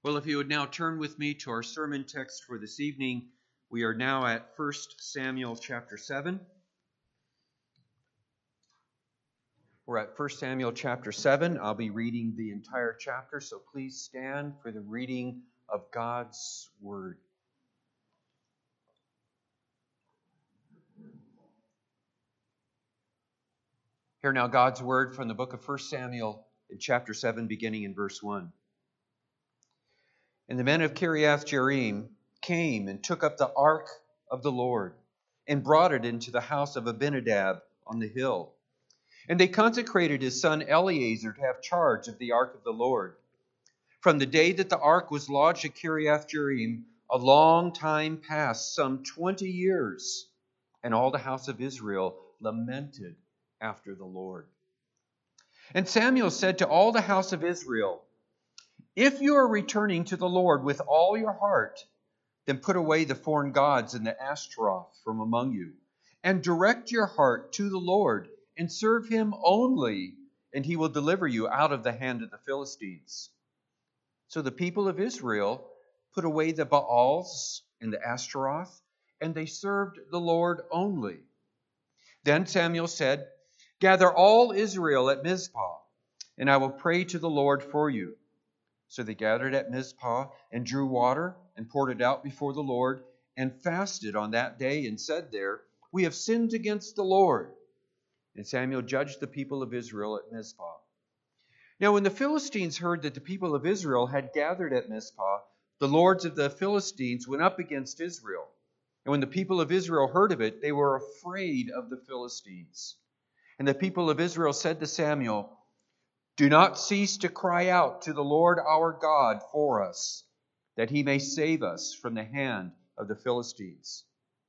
Well, if you would now turn with me to our sermon text for this evening, we are now at 1 Samuel chapter 7. We're at 1 Samuel chapter 7. I'll be reading the entire chapter, so please stand for the reading of God's Word. Hear now God's Word from the book of 1 Samuel in chapter 7, beginning in verse 1. And the men of Kiriath-Jearim came and took up the ark of the Lord and brought it into the house of Abinadab on the hill. And they consecrated his son Eleazar to have charge of the ark of the Lord. From the day that the ark was lodged at Kiriath-Jearim, a long time passed, some 20 years, and all the house of Israel lamented after the Lord. And Samuel said to all the house of Israel, "If you are returning to the Lord with all your heart, then put away the foreign gods and the Ashtaroth from among you, and direct your heart to the Lord, and serve him only, and he will deliver you out of the hand of the Philistines." So the people of Israel put away the Baals and the Ashtaroth, and they served the Lord only. Then Samuel said, "Gather all Israel at Mizpah, and I will pray to the Lord for you." So they gathered at Mizpah and drew water and poured it out before the Lord and fasted on that day and said there, "We have sinned against the Lord." And Samuel judged the people of Israel at Mizpah. Now when the Philistines heard that the people of Israel had gathered at Mizpah, the lords of the Philistines went up against Israel. And when the people of Israel heard of it, they were afraid of the Philistines. And the people of Israel said to Samuel, "Do not cease to cry out to the Lord our God for us, that he may save us from the hand of the Philistines."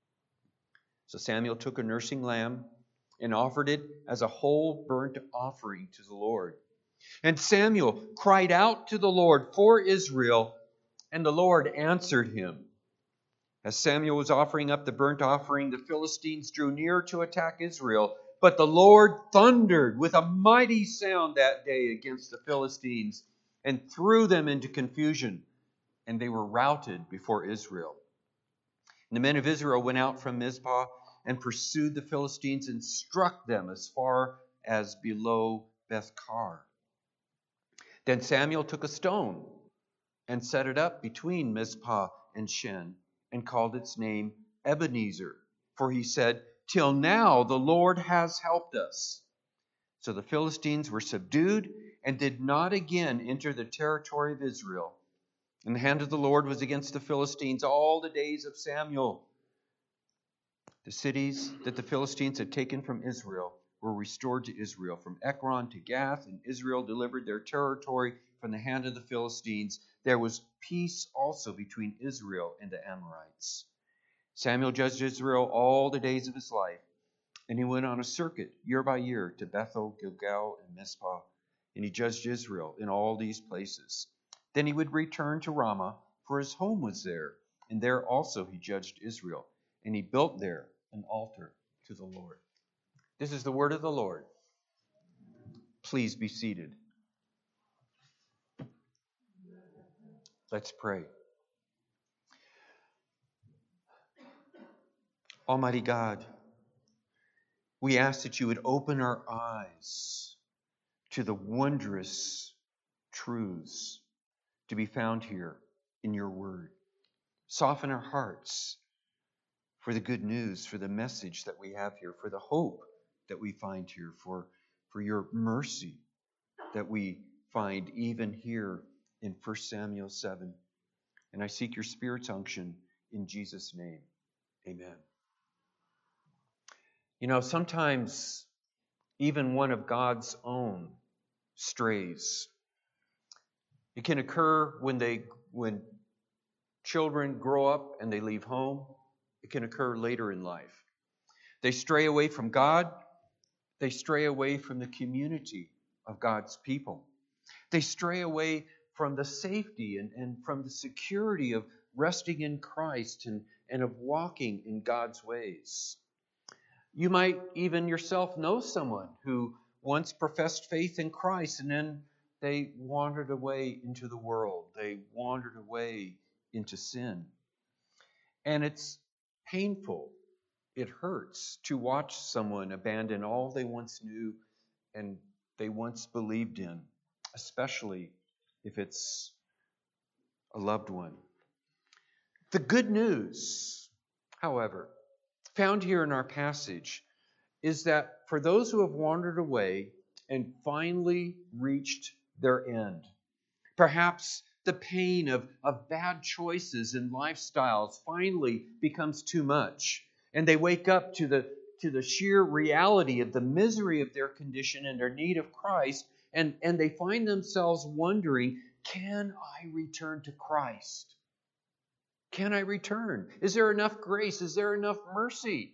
So Samuel took a nursing lamb and offered it as a whole burnt offering to the Lord. And Samuel cried out to the Lord for Israel, and the Lord answered him. As Samuel was offering up the burnt offering, the Philistines drew near to attack Israel, but the Lord thundered with a mighty sound that day against the Philistines and threw them into confusion, and they were routed before Israel. And the men of Israel went out from Mizpah and pursued the Philistines and struck them as far as below Beth-kar. Then Samuel took a stone and set it up between Mizpah and Shen and called its name Ebenezer, for he said, "Till now the Lord has helped us." So the Philistines were subdued and did not again enter the territory of Israel. And the hand of the Lord was against the Philistines all the days of Samuel. The cities that the Philistines had taken from Israel were restored to Israel, from Ekron to Gath, and Israel delivered their territory from the hand of the Philistines. There was peace also between Israel and the Amorites. Samuel judged Israel all the days of his life, and he went on a circuit year by year to Bethel, Gilgal, and Mizpah, and he judged Israel in all these places. Then he would return to Ramah, for his home was there, and there also he judged Israel, and he built there an altar to the Lord. This is the word of the Lord. Please be seated. Let's pray. Almighty God, we ask that you would open our eyes to the wondrous truths to be found here in your word. Soften our hearts for the good news, for the message that we have here, for the hope that we find here, for your mercy that we find even here in 1 Samuel 7. And I seek your Spirit's unction in Jesus' name. Amen. You know, sometimes even one of God's own strays. It can occur when children grow up and they leave home. It can occur later in life. They stray away from God. They stray away from the community of God's people. They stray away from the safety and from the security of resting in Christ and of walking in God's ways. You might even yourself know someone who once professed faith in Christ and then they wandered away into the world. They wandered away into sin. And it's painful. It hurts to watch someone abandon all they once knew and they once believed in, especially if it's a loved one. The good news, however, found here in our passage is that for those who have wandered away and finally reached their end, perhaps the pain of bad choices and lifestyles finally becomes too much, and they wake up to the sheer reality of the misery of their condition and their need of Christ, and they find themselves wondering, can I return to Christ? Can I return? Is there enough grace? Is there enough mercy?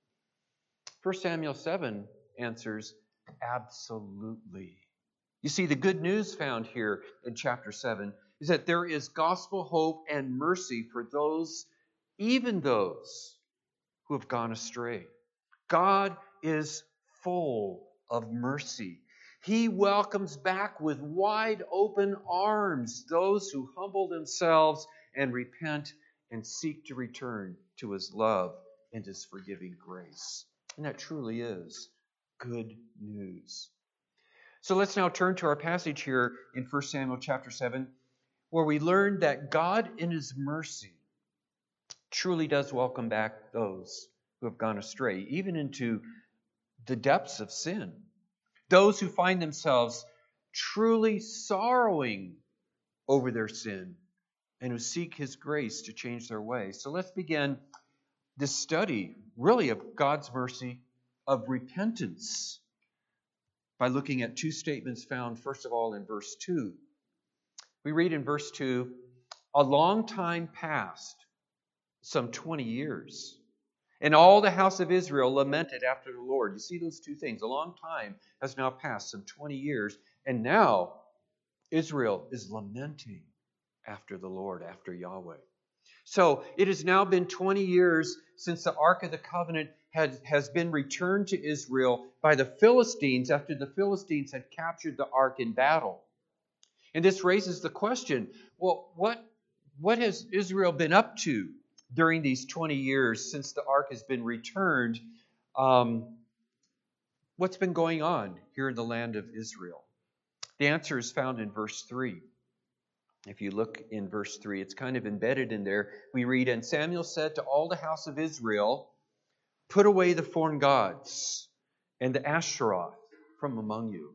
1 Samuel 7 answers, absolutely. You see, the good news found here in chapter 7 is that there is gospel hope and mercy for those, even those who have gone astray. God is full of mercy. He welcomes back with wide open arms those who humble themselves and repent and seek to return to His love and His forgiving grace. And that truly is good news. So let's now turn to our passage here in 1 Samuel chapter 7, where we learn that God in His mercy truly does welcome back those who have gone astray, even into the depths of sin. Those who find themselves truly sorrowing over their sin and who seek His grace to change their ways. So let's begin this study, really, of God's mercy, of repentance, by looking at two statements found, first of all, in verse 2. We read in verse 2, a long time passed, some 20 years, and all the house of Israel lamented after the Lord. You see those two things. A long time has now passed, some 20 years, and now Israel is lamenting after the Lord, after Yahweh. So it has now been 20 years since the Ark of the Covenant has been returned to Israel by the Philistines after the Philistines had captured the Ark in battle. And this raises the question, well, what has Israel been up to during these 20 years since the Ark has been returned? What's been going on here in the land of Israel? The answer is found in verse 3. If you look in verse 3, it's kind of embedded in there. We read, and Samuel said to all the house of Israel, put away the foreign gods and the Asheroth from among you.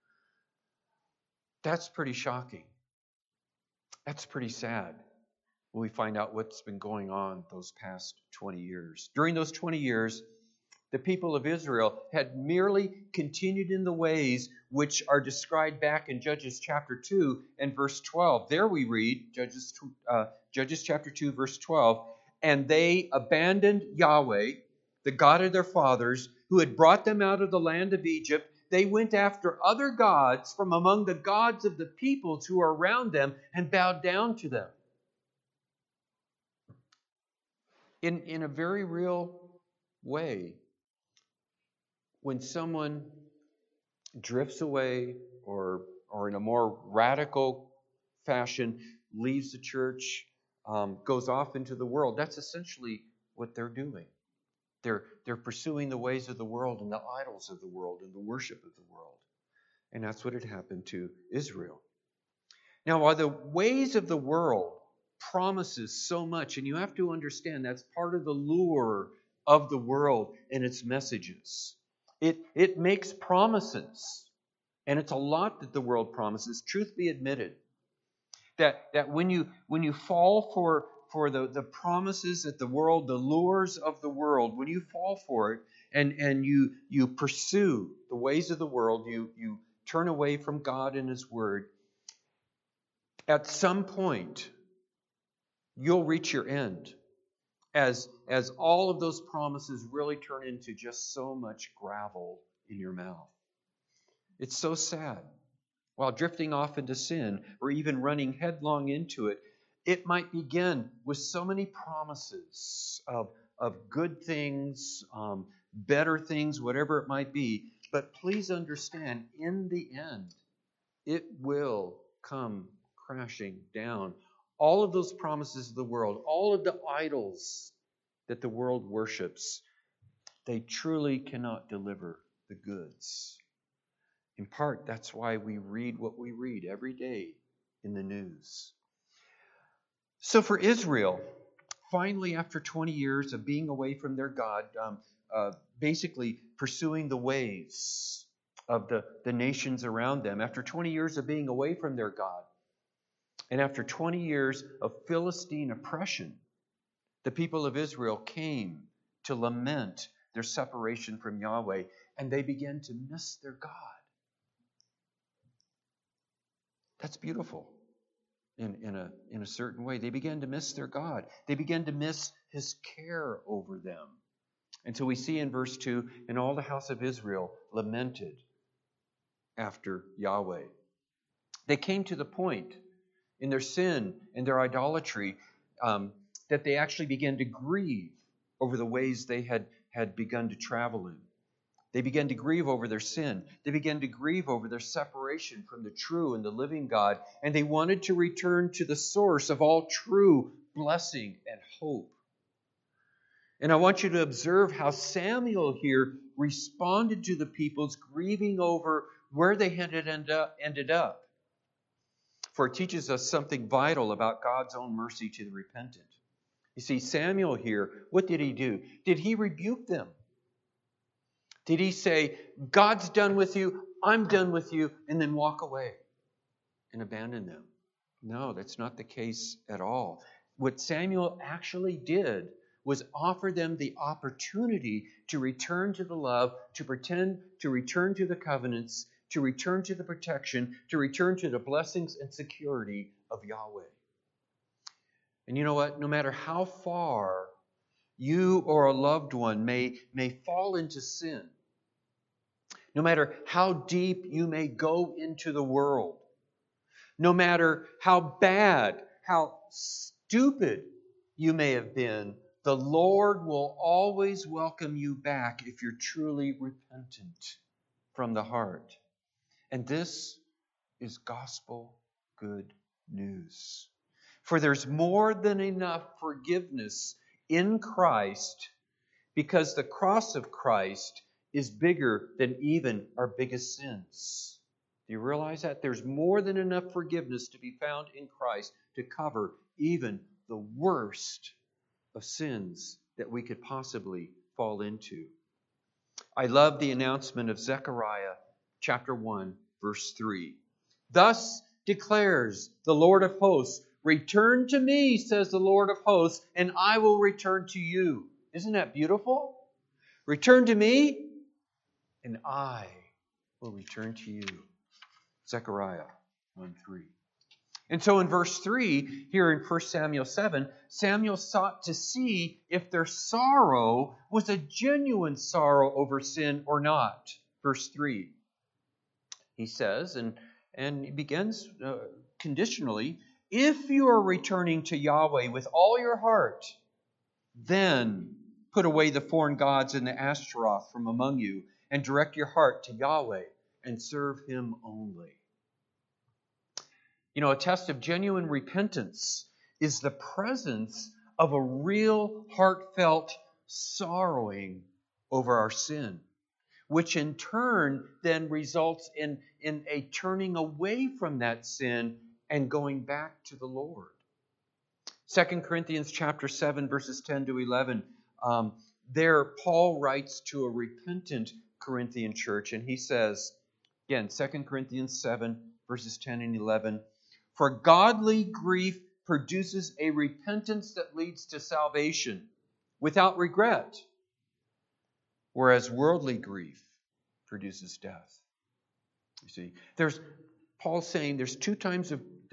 That's pretty shocking. That's pretty sad when we find out what's been going on those past 20 years. During those 20 years, the people of Israel had merely continued in the ways which are described back in Judges chapter 2 and verse 12. There we read, Judges chapter 2, verse 12, and they abandoned Yahweh, the God of their fathers, who had brought them out of the land of Egypt. They went after other gods from among the gods of the peoples who are around them and bowed down to them. In a very real way, when someone drifts away or in a more radical fashion leaves the church, goes off into the world, that's essentially what they're doing. They're pursuing the ways of the world and the idols of the world and the worship of the world. And that's what had happened to Israel. Now, while the ways of the world promises so much, and you have to understand that's part of the lure of the world and its messages. It makes promises, and it's a lot that the world promises, truth be admitted. That when you fall for the promises that the world, the lures of the world, when you fall for it and you pursue the ways of the world, you turn away from God and His Word, at some point you'll reach your end as all of those promises really turn into just so much gravel in your mouth. It's so sad. While drifting off into sin or even running headlong into it, it might begin with so many promises of good things, better things, whatever it might be. But please understand, in the end, it will come crashing down. All of those promises of the world, all of the idols that the world worships, they truly cannot deliver the goods. In part, that's why we read what we read every day in the news. So for Israel, finally, after 20 years of being away from their God, basically pursuing the ways of the nations around them, after 20 years of being away from their God, and after 20 years of Philistine oppression, the people of Israel came to lament their separation from Yahweh, and they began to miss their God. That's beautiful in a certain way. They began to miss their God. They began to miss His care over them. And so we see in verse 2, and all the house of Israel lamented after Yahweh. They came to the point in their sin and their idolatry that they actually began to grieve over the ways they had begun to travel in. They began to grieve over their sin. They began to grieve over their separation from the true and the living God. And they wanted to return to the source of all true blessing and hope. And I want you to observe how Samuel here responded to the people's grieving over where they had ended up. For it teaches us something vital about God's own mercy to the repentant. You see, Samuel here, what did he do? Did he rebuke them? Did he say, God's done with you, I'm done with you, and then walk away and abandon them? No, that's not the case at all. What Samuel actually did was offer them the opportunity to return to the love, to return to the covenants, to return to the protection, to return to the blessings and security of Yahweh. And you know what? No matter how far you or a loved one may fall into sin, no matter how deep you may go into the world, no matter how bad, how stupid you may have been, the Lord will always welcome you back if you're truly repentant from the heart. And this is gospel good news. For there's more than enough forgiveness in Christ, because the cross of Christ is bigger than even our biggest sins. Do you realize that? There's more than enough forgiveness to be found in Christ to cover even the worst of sins that we could possibly fall into. I love the announcement of Zechariah chapter 1, verse 3. Thus declares the Lord of hosts, return to me, says the Lord of hosts, and I will return to you. Isn't that beautiful? Return to me, and I will return to you. Zechariah 1:3. And so in verse 3, here in 1 Samuel 7, Samuel sought to see if their sorrow was a genuine sorrow over sin or not. Verse 3, he says, and he begins conditionally, if you are returning to Yahweh with all your heart, then put away the foreign gods and the Ashtaroth from among you, and direct your heart to Yahweh and serve Him only. You know, a test of genuine repentance is the presence of a real heartfelt sorrowing over our sin, which in turn then results in a turning away from that sin and going back to the Lord. 2 Corinthians chapter 7, verses 10 to 11, there Paul writes to a repentant Corinthian church, and he says, again, 2 Corinthians 7, verses 10 and 11, for godly grief produces a repentance that leads to salvation without regret, whereas worldly grief produces death. You see, Paul's saying there's two types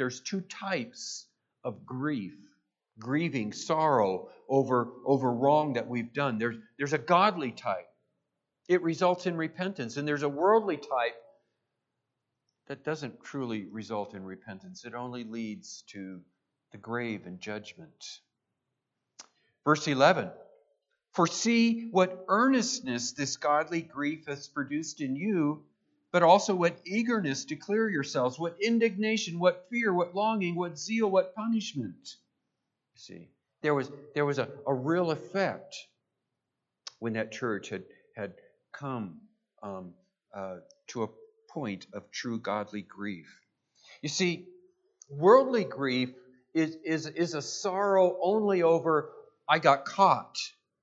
of grief, grieving, sorrow over wrong that we've done. There's a godly type. It results in repentance, and there's a worldly type that doesn't truly result in repentance. It only leads to the grave and judgment. Verse 11, for see what earnestness this godly grief has produced in you, but also what eagerness to clear yourselves, what indignation, what fear, what longing, what zeal, what punishment. You see, there was a real effect when that church had come to a point of true godly grief. You see, worldly grief is a sorrow only over, I got caught.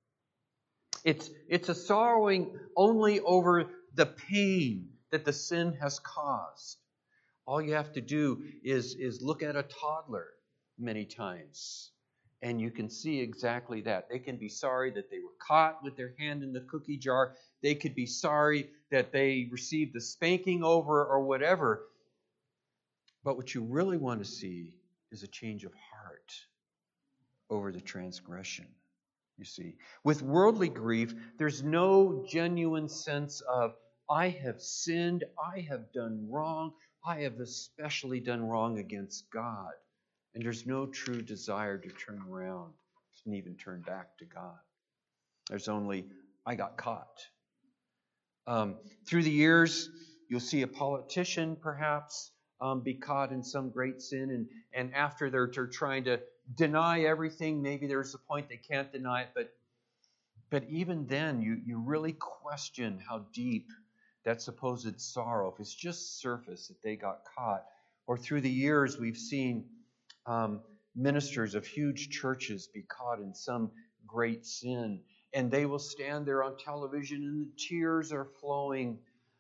It's a sorrowing only over the pain that the sin has caused. All you have to do is look at a toddler many times, and you can see exactly that. They can be sorry that they were caught with their hand in the cookie jar. They could be sorry that they received a spanking over or whatever. But what you really want to see is a change of heart over the transgression. You see, with worldly grief, there's no genuine sense of, I have sinned, I have done wrong, I have especially done wrong against God. And there's no true desire to turn around and even turn back to God. There's only, I got caught. Through the years, you'll see a politician perhaps be caught in some great sin, and after they're trying to deny everything, maybe there's a point they can't deny it, but even then, you really question how deep that supposed sorrow, if it's just surface that they got caught. Or through the years, we've seen ministers of huge churches be caught in some great sin, and they will stand there on television and the tears are flowing.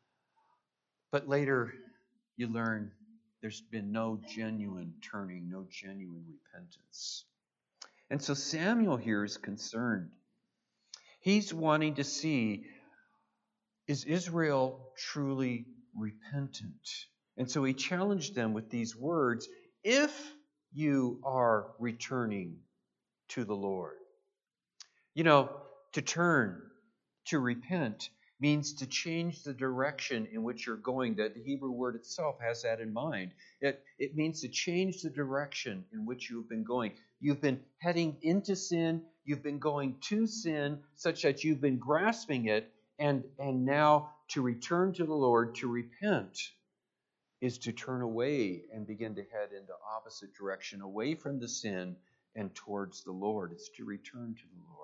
But later, you learn there's been no genuine turning, no genuine repentance. And so Samuel here is concerned. He's wanting to see, is Israel truly repentant? And so he challenged them with these words, if you are returning to the Lord. You know, to turn, to repent, means to change the direction in which you're going. That the Hebrew word itself has that in mind. It means to change the direction in which you've been going. You've been heading into sin. You've been going to sin such that you've been grasping it. And now to return to the Lord, to repent, is to turn away and begin to head in the opposite direction, away from the sin and towards the Lord. It's to return to the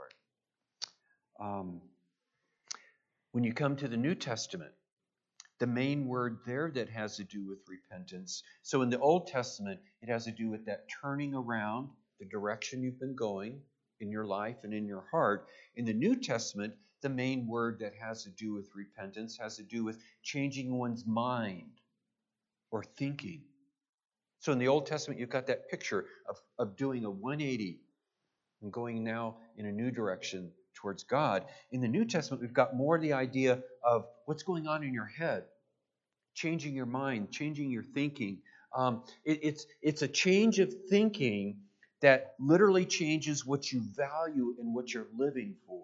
Lord. When you come to the New Testament, the main word there that has to do with repentance. So in the Old Testament, it has to do with that turning around, the direction you've been going in your life and in your heart. In the New Testament, the main word that has to do with repentance has to do with changing one's mind or thinking. So in the Old Testament, you've got that picture of doing a 180 and going now in a new direction towards God. In the New Testament, we've got more the idea of what's going on in your head, changing your mind, changing your thinking. It's a change of thinking that literally changes what you value and what you're living for.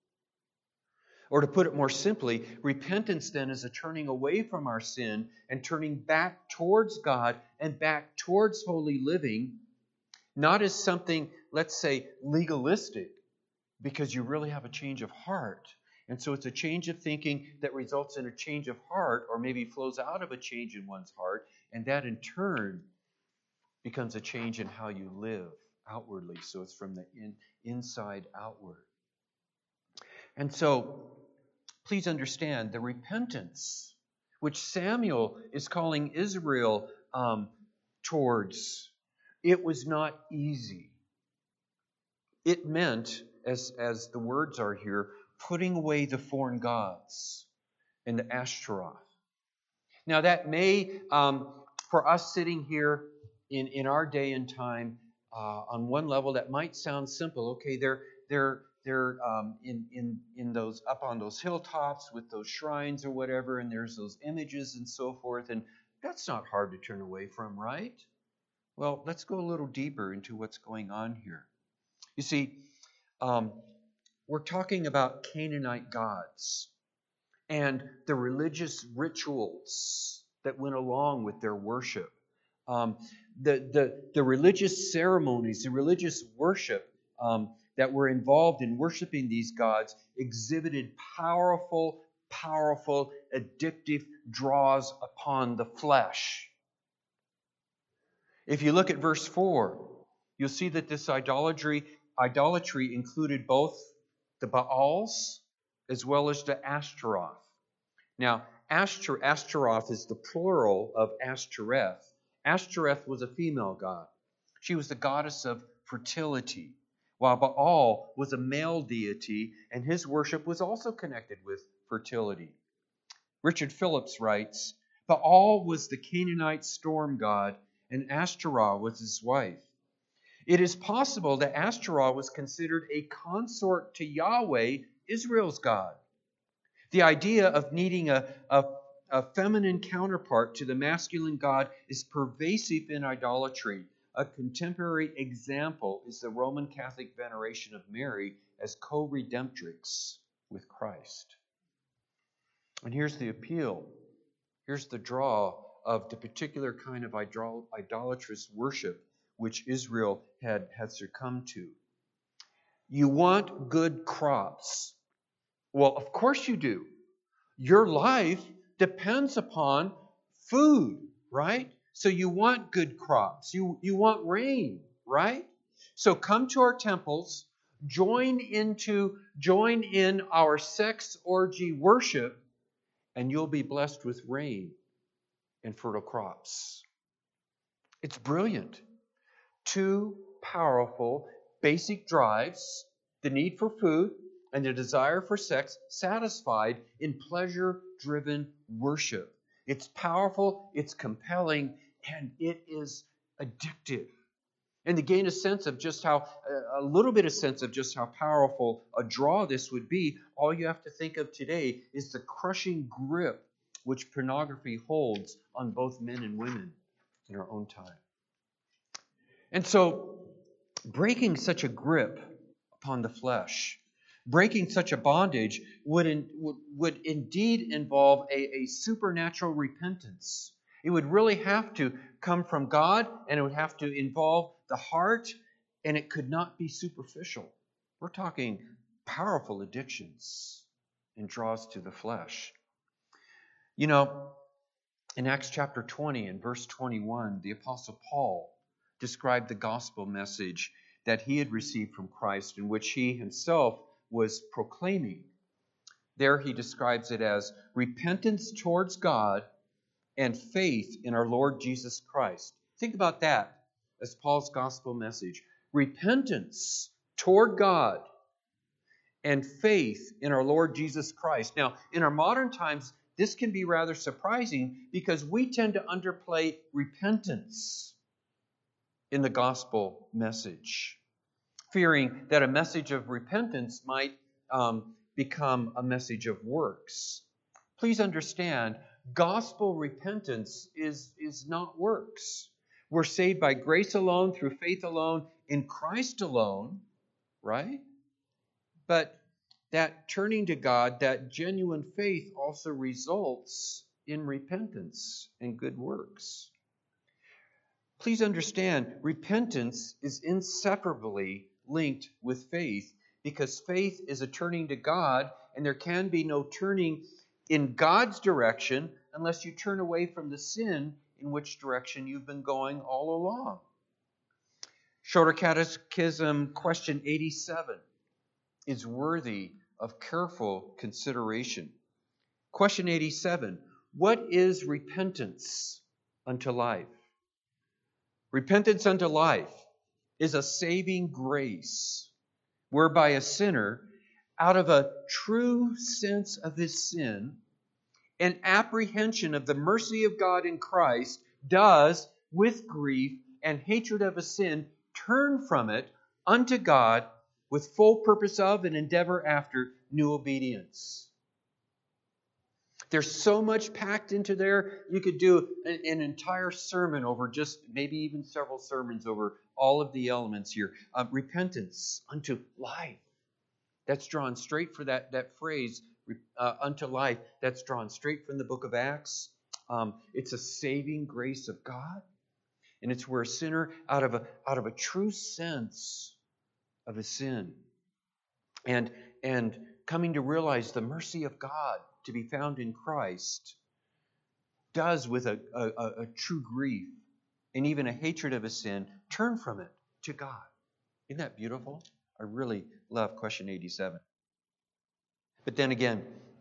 Or to put it more simply, repentance then is a turning away from our sin and turning back towards God and back towards holy living, not as something, let's say, legalistic, because you really have a change of heart. And so it's a change of thinking that results in a change of heart, or maybe flows out of a change in one's heart, and that in turn becomes a change in how you live outwardly. So it's from the inside outward. And so please understand the repentance which Samuel is calling Israel towards, it was not easy. It meant, as the words are here, putting away the foreign gods and the Ashtaroth. Now that may, for us sitting here in our day and time, on one level that might sound simple. Okay, they're in those, up on those hilltops with those shrines or whatever, and there's those images and so forth, and that's not hard to turn away from, right? Well, let's go a little deeper into what's going on here. You see, we're talking about Canaanite gods and the religious rituals that went along with their worship. The religious ceremonies, the religious worship that were involved in worshiping these gods exhibited powerful, addictive draws upon the flesh. If you look at verse 4, you'll see that this idolatry included both the Baals as well as the Ashtaroth. Now, Ashtaroth is the plural of Ashtoreth. Ashtoreth was a female god. She was the goddess of fertility, while Baal was a male deity, and his worship was also connected with fertility. Richard Phillips writes, Baal was the Canaanite storm god, and Ashtaroth was his wife. It is possible that Ashtaroth was considered a consort to Yahweh, Israel's God. The idea of needing a feminine counterpart to the masculine God is pervasive in idolatry. A contemporary example is the Roman Catholic veneration of Mary as co-redemptrix with Christ. And here's the appeal. Here's the draw of the particular kind of idolatrous worship which Israel had succumbed to. You want good crops. Well, of course you do. Your life depends upon food, right? So you want good crops. You want rain, right? So come to our temples, join in our sex orgy worship, and you'll be blessed with rain and fertile crops. It's brilliant. Two powerful basic drives, the need for food and the desire for sex, satisfied in pleasure-driven worship. It's powerful, it's compelling, and it is addictive. And to gain a little bit of sense of just how powerful a draw this would be, all you have to think of today is the crushing grip which pornography holds on both men and women in our own time. And so, breaking such a grip upon the flesh, breaking such a bondage would indeed involve a supernatural repentance. It would really have to come from God, and it would have to involve the heart, and it could not be superficial. We're talking powerful addictions and draws to the flesh. You know, in Acts chapter 20 and verse 21, the Apostle Paul described the gospel message that he had received from Christ, in which he himself was proclaiming. There he describes it as repentance towards God and faith in our Lord Jesus Christ. Think about that as Paul's gospel message. Repentance toward God and faith in our Lord Jesus Christ. Now, in our modern times, this can be rather surprising because we tend to underplay repentance in the gospel message, fearing that a message of repentance might become a message of works. Please understand, gospel repentance is not works. We're saved by grace alone, through faith alone, in Christ alone, right? But that turning to God, that genuine faith also results in repentance and good works. Please understand, repentance is inseparably linked with faith, because faith is a turning to God, and there can be no turning in God's direction unless you turn away from the sin in which direction you've been going all along. Shorter Catechism, question 87, is worthy of careful consideration. Question 87, what is repentance unto life? Repentance unto life is a saving grace whereby a sinner, out of a true sense of his sin and apprehension of the mercy of God in Christ, does, with grief and hatred of a sin, turn from it unto God with full purpose of and endeavor after new obedience. There's so much packed into there, you could do an entire sermon over, just maybe even several sermons over all of the elements here. Repentance unto life. That's drawn straight for that phrase, unto life. That's drawn straight from the book of Acts. It's a saving grace of God. And it's where a sinner, out of a true sense of his sin, and coming to realize the mercy of God to be found in Christ, does with a true grief and even a hatred of a sin, turn from it to God. Isn't that beautiful? I really love question 87. But then again,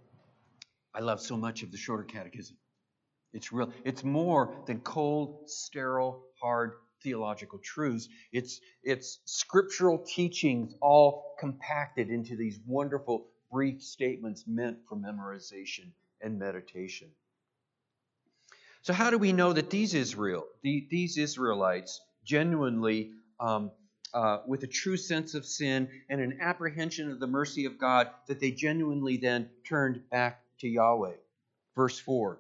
I love so much of the Shorter Catechism. It's more than cold, sterile, hard theological truths. It's scriptural teachings all compacted into these wonderful, brief statements meant for memorization and meditation. So how do we know that these Israelites genuinely, with a true sense of sin and an apprehension of the mercy of God, that they genuinely then turned back to Yahweh? Verse 4.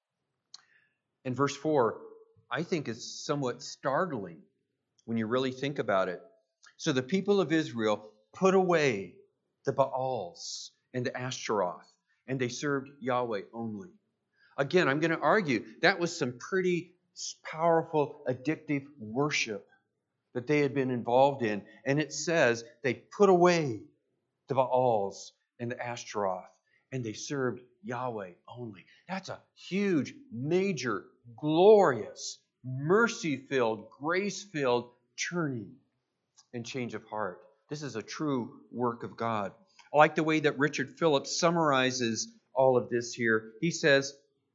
And verse 4, I think, is somewhat startling when you really think about it. So the people of Israel put away the Baals and the Ashtaroth, and they served Yahweh only. Again, I'm going to argue that was some pretty powerful, addictive worship that they had been involved in. And it says they put away the Baals and the Ashtaroth, and they served Yahweh only. That's a huge, major, glorious, mercy-filled, grace-filled turning and change of heart. This is a true work of God. I like the way that Richard Phillips summarizes all of this here. He says,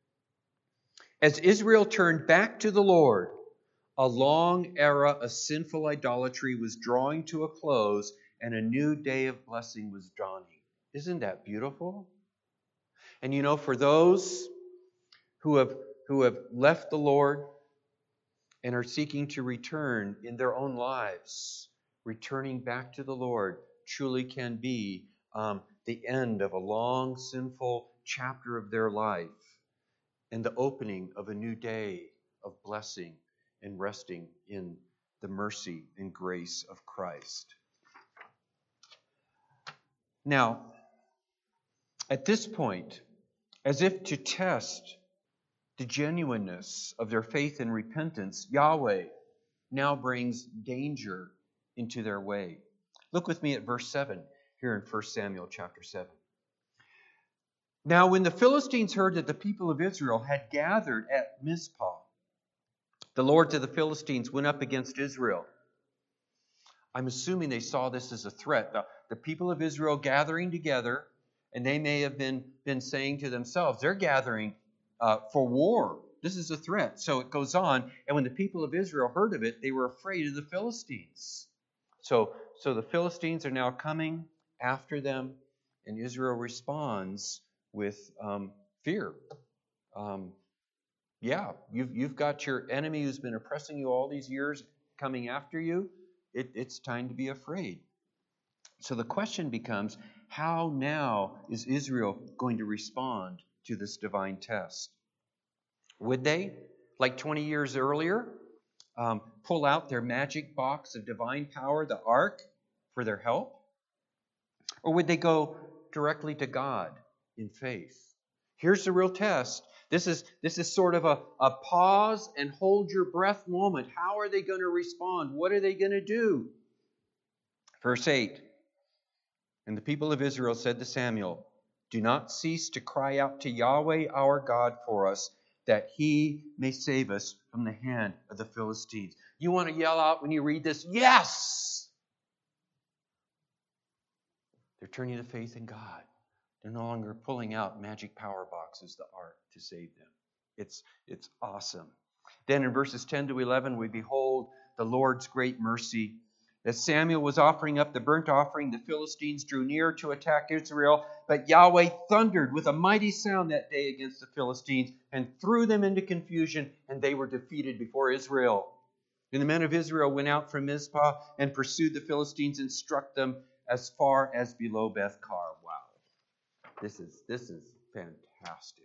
as Israel turned back to the Lord, a long era of sinful idolatry was drawing to a close, and a new day of blessing was dawning. Isn't that beautiful? And you know, for those who have left the Lord and are seeking to return in their own lives, returning back to the Lord truly can be the end of a long, sinful chapter of their life and the opening of a new day of blessing and resting in the mercy and grace of Christ. Now, at this point, as if to test the genuineness of their faith and repentance, Yahweh now brings danger into their way. Look with me at verse 7 here in 1 Samuel chapter 7. Now, when the Philistines heard that the people of Israel had gathered at Mizpah, the lords of the Philistines went up against Israel. I'm assuming they saw this as a threat. The people of Israel gathering together, and they may have been saying to themselves, they're gathering for war. This is a threat. So it goes on, and when the people of Israel heard of it, they were afraid of the Philistines. So the Philistines are now coming after them, and Israel responds with fear. You've got your enemy who's been oppressing you all these years coming after you. It's time to be afraid. So the question becomes, how now is Israel going to respond to this divine test? Would they, like 20 years earlier, pull out their magic box of divine power, the ark, for their help? Or would they go directly to God in faith? Here's the real test. This is sort of a pause and hold your breath moment. How are they going to respond? What are they going to do? Verse 8. And the people of Israel said to Samuel, do not cease to cry out to Yahweh our God for us, that he may save us from the hand of the Philistines. You want to yell out when you read this, yes! They're turning to faith in God. They're no longer pulling out magic power boxes, the ark, to save them. It's awesome. Then in verses 10 to 11, we behold the Lord's great mercy. As Samuel was offering up the burnt offering, the Philistines drew near to attack Israel, but Yahweh thundered with a mighty sound that day against the Philistines and threw them into confusion, and they were defeated before Israel. And the men of Israel went out from Mizpah and pursued the Philistines and struck them as far as below Beth-kar. Wow. This is fantastic.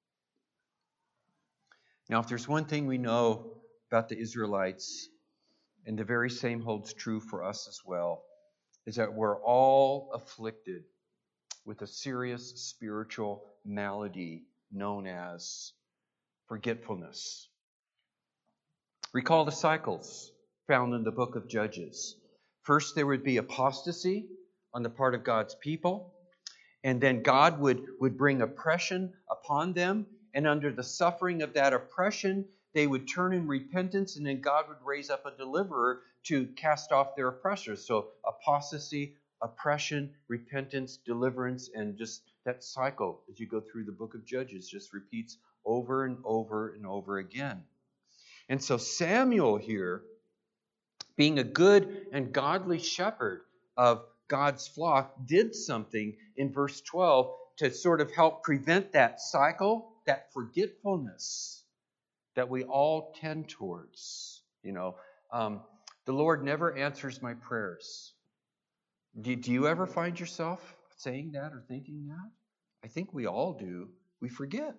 Now, if there's one thing we know about the Israelites, and the very same holds true for us as well, is that we're all afflicted with a serious spiritual malady known as forgetfulness. Recall the cycles found in the book of Judges. First, there would be apostasy on the part of God's people, and then God would bring oppression upon them, and under the suffering of that oppression, they would turn in repentance, and then God would raise up a deliverer to cast off their oppressors. So apostasy, oppression, repentance, deliverance, and just that cycle as you go through the book of Judges just repeats over and over and over again. And so Samuel here, being a good and godly shepherd of God's flock, did something in verse 12 to sort of help prevent that cycle, that forgetfulness that we all tend towards. The Lord never answers my prayers. Do you ever find yourself saying that or thinking that? I think we all do. We forget.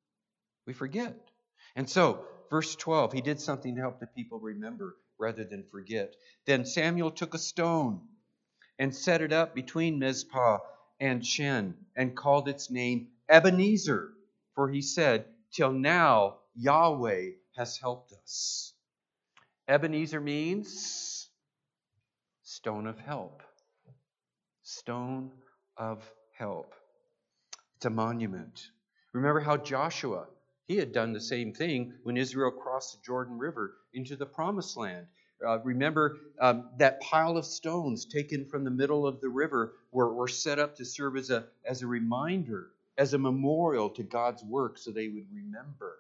And so, verse 12, he did something to help the people remember rather than forget. Then Samuel took a stone and set it up between Mizpah and Shen and called its name Ebenezer, for he said, "Till now Yahweh has helped us." Ebenezer means stone of help. Stone of help. It's a monument. Remember how Joshua, he had done the same thing when Israel crossed the Jordan River into the Promised Land. Remember that pile of stones taken from the middle of the river were set up to serve as a reminder, as a memorial to God's work so they would remember.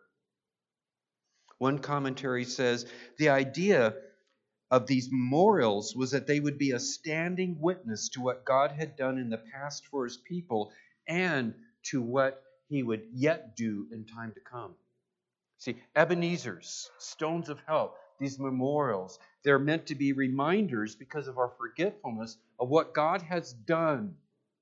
One commentary says the idea of these memorials was that they would be a standing witness to what God had done in the past for his people and to what he would yet do in time to come. See, Ebenezer's, stones of help, these memorials, they're meant to be reminders because of our forgetfulness of what God has done.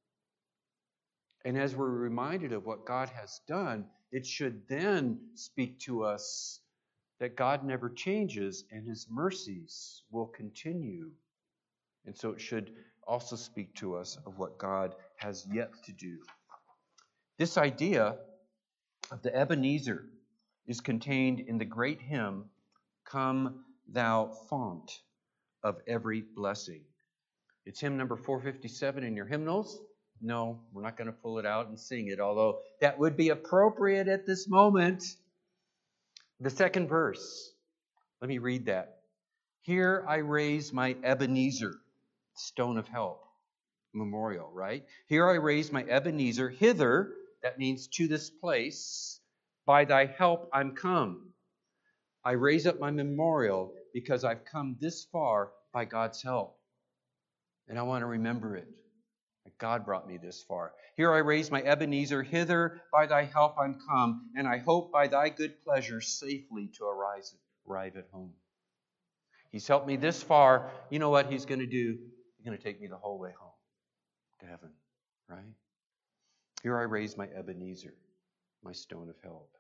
And as we're reminded of what God has done, it should then speak to us that God never changes and his mercies will continue. And so it should also speak to us of what God has yet to do. This idea of the Ebenezer is contained in the great hymn, "Come Thou Fount of Every Blessing." It's hymn number 457 in your hymnals. No, we're not going to pull it out and sing it, although that would be appropriate at this moment. The second verse, let me read that. "Here I raise my Ebenezer," stone of help, memorial, right? "Here I raise my Ebenezer, hither," that means to this place, "by thy help I'm come." I raise up my memorial because I've come this far by God's help. And I want to remember it. God brought me this far. "Here I raise my Ebenezer, hither by thy help I'm come, and I hope by thy good pleasure safely to arrive at home." He's helped me this far. You know what he's going to do? He's going to take me the whole way home to heaven, right? Here I raise my Ebenezer, my stone of help.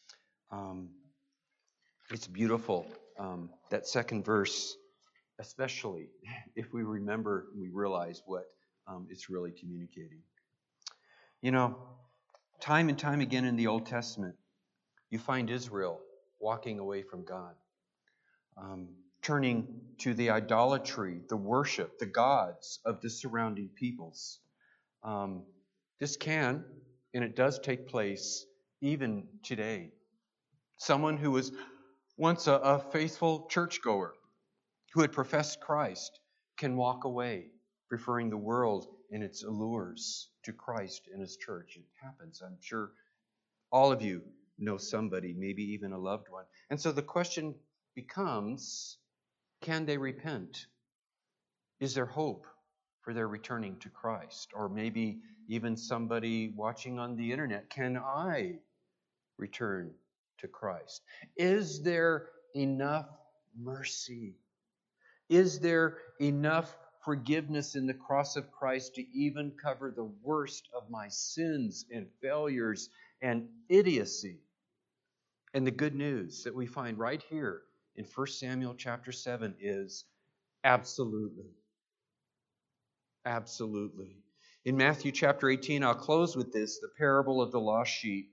It's beautiful, that second verse, especially if we remember and we realize what it's really communicating. Time and time again in the Old Testament, you find Israel walking away from God, turning to the idolatry, the worship, the gods of the surrounding peoples. This can, and it does take place even today. Someone who was once a faithful churchgoer, who had professed Christ, can walk away, preferring the world and its allures to Christ and his church. It happens. I'm sure all of you know somebody, maybe even a loved one. And so the question becomes, can they repent? Is there hope for their returning to Christ? Or maybe even somebody watching on the internet, can I return to Christ? Is there enough mercy? Is there enough forgiveness in the cross of Christ to even cover the worst of my sins and failures and idiocy? And the good news that we find right here in 1 Samuel chapter 7 is absolutely. Absolutely. In Matthew chapter 18, I'll close with this, the parable of the lost sheep.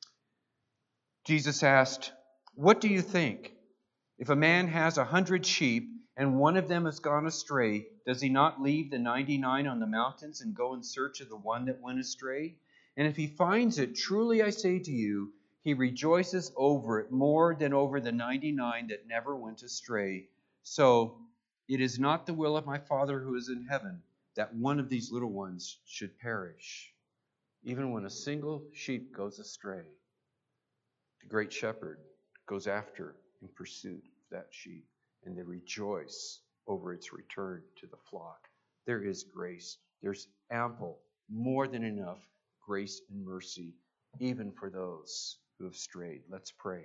Jesus asked, "What do you think? If a man has 100 sheep and one of them has gone astray, does he not leave the 99 on the mountains and go in search of the one that went astray? And if he finds it, truly I say to you, He rejoices over it more than over the 99 that never went astray. So it is not the will of my Father who is in heaven that one of these little ones should perish. Even when a single sheep goes astray, the great shepherd goes after in pursuit of that sheep, and they rejoice over its return to the flock. There is grace. There's ample, more than enough grace and mercy, even for those who have strayed. Let's pray.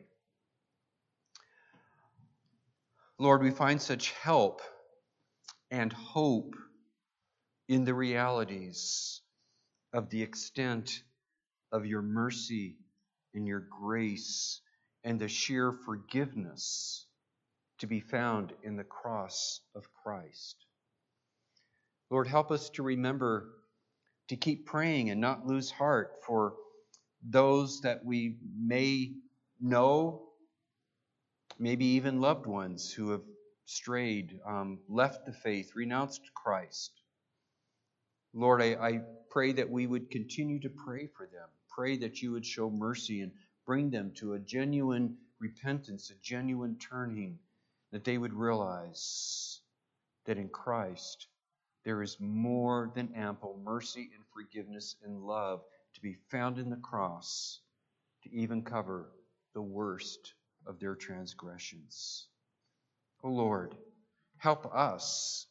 Lord, we find such help and hope in the realities of the extent of your mercy and your grace and the sheer forgiveness to be found in the cross of Christ. Lord, help us to remember to keep praying and not lose heart for those that we may know, maybe even loved ones who have strayed, left the faith, renounced Christ. Lord, I pray that we would continue to pray for them. Pray that you would show mercy and bring them to a genuine repentance, a genuine turning, that they would realize that in Christ there is more than ample mercy and forgiveness and love to be found in the cross to even cover the worst of their transgressions. Oh Lord, help us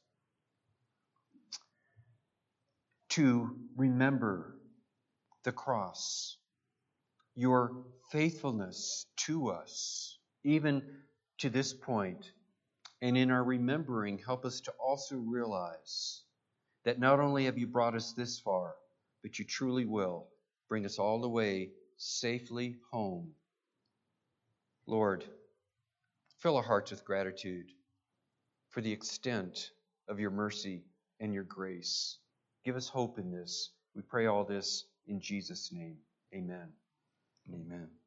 to remember the cross, your faithfulness to us, even to this point. And in our remembering, help us to also realize that not only have you brought us this far, but you truly will bring us all the way safely home. Lord, fill our hearts with gratitude for the extent of your mercy and your grace. Give us hope in this. We pray all this in Jesus' name. Amen. Amen.